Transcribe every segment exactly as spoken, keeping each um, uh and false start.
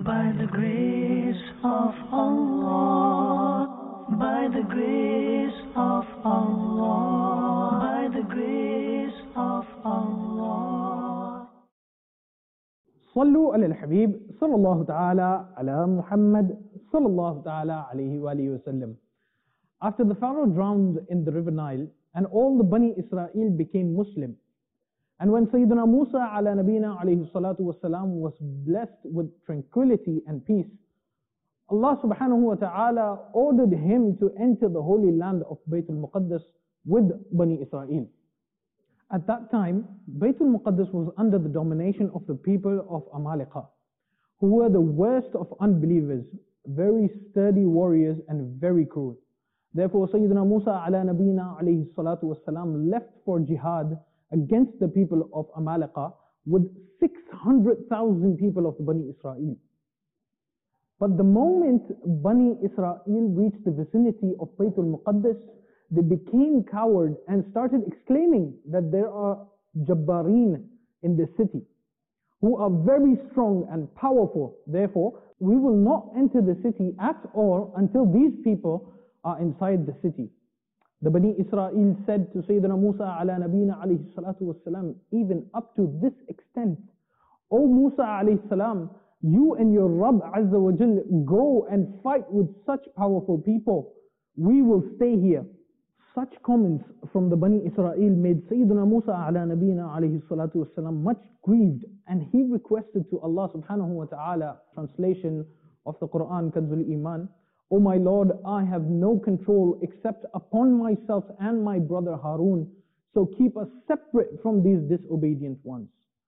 By the grace of Allah, by the grace of Allah, by the grace of Allah. صلوا على الحبيب صلى الله تعالى على محمد صلى الله تعالى عليه وآله وسلم. After the Pharaoh drowned in the river Nile and all the Bani Israel became Muslim, and when Sayyidina Musa ala nabina alayhi salatu wasalam was blessed with tranquility and peace, Allah subhanahu wa ta'ala ordered him to enter the holy land of Bayt al-Muqaddas with Bani Israel. At that time, Bayt al-Muqaddas was under the domination of the people of Amalekah, who were the worst of unbelievers, very sturdy warriors and very cruel. Therefore, Sayyidina Musa ala nabina alayhi salatu wasalam left for jihad against the people of Amalekah with six hundred thousand people of the Bani Israel. But the moment Bani Israel reached the vicinity of Bayt al-Muqaddas, they became coward and started exclaiming that there are Jabbareen in the city who are very strong and powerful. Therefore, we will not enter the city at all until these people are inside the city. The Bani Israel said to Sayyidina Musa ala nabina alayhi salatu wasalam, even up to this extent, O Musa alayhi salam, you and your Rabb Azza wa Jal go and fight with such powerful people. We will stay here. Such comments from the Bani Israel made Sayyidina Musa ala nabina alayhi salatu wasalam much grieved, and he requested to Allah subhanahu wa ta'ala, translation of the Quran, Kanzul Iman, O my Lord, I have no control except upon myself and my brother Harun, so keep us separate from these disobedient ones.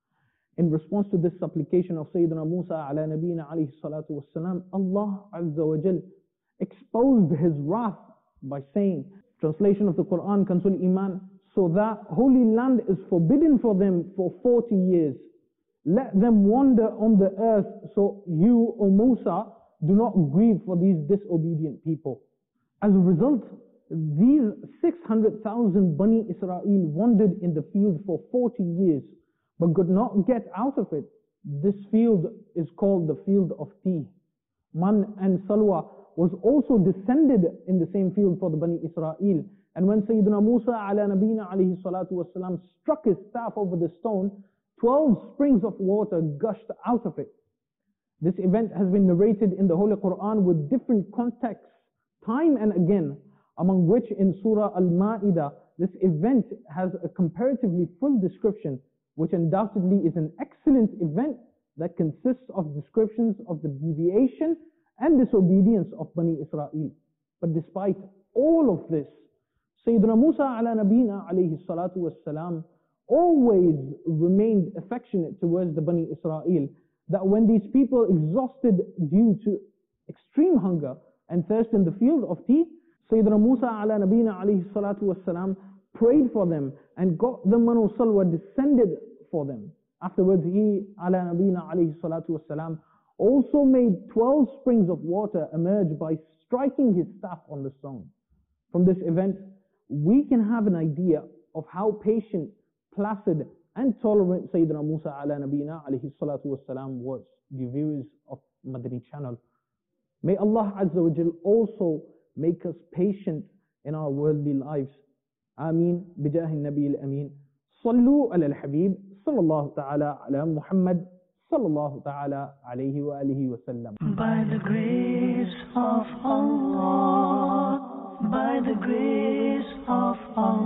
In response to this supplication of Sayyidina Musa ala nabina alayhi salatu wassalam, Allah Azza wa Jal exposed his wrath by saying, translation of the Quran, Kanzul Iman, so that holy land is forbidden for them for forty years. Let them wander on the earth, so you, O Musa, do not grieve for these disobedient people. As a result, these six hundred thousand Bani Israel wandered in the field for forty years, but could not get out of it. This field is called the field of tea. Man and Salwa was also descended in the same field for the Bani Israel. And when Sayyidina Musa ala nabina alayhi salatu wasalam struck his staff over the stone, twelve springs of water gushed out of it. This event has been narrated in the Holy Quran with different contexts, time and again, among which in Surah Al-Ma'idah, this event has a comparatively full description, which undoubtedly is an excellent event that consists of descriptions of the deviation and disobedience of Bani Israel. But despite all of this, Sayyidina Musa ala nabina alayhi salatu wassalam always remained affectionate towards the Bani Israel, that when these people exhausted due to extreme hunger and thirst in the field of tea, Sayyidina Musa ala nabina alayhi salatu wassalam prayed for them and got the Manu Salwa descended for them. Afterwards, he ala nabina alayhi salatu wassalam also made twelve springs of water emerge by striking his staff on the stone. From this event, we can have an idea of how patient, placid, and tolerant Sayyidina Musa ala nabina alayhi salatu wassalam was. The viewers of Madani channel, may Allah Azza wa Jal also make us patient in our worldly lives. Ameen. Bijahi Nabi al-Ameen. Sallu ala al-Habib sallallahu ta'ala ala Muhammad sallallahu ta'ala alayhi wa alihi wa sallam. By the grace of Allah, by the grace of Allah.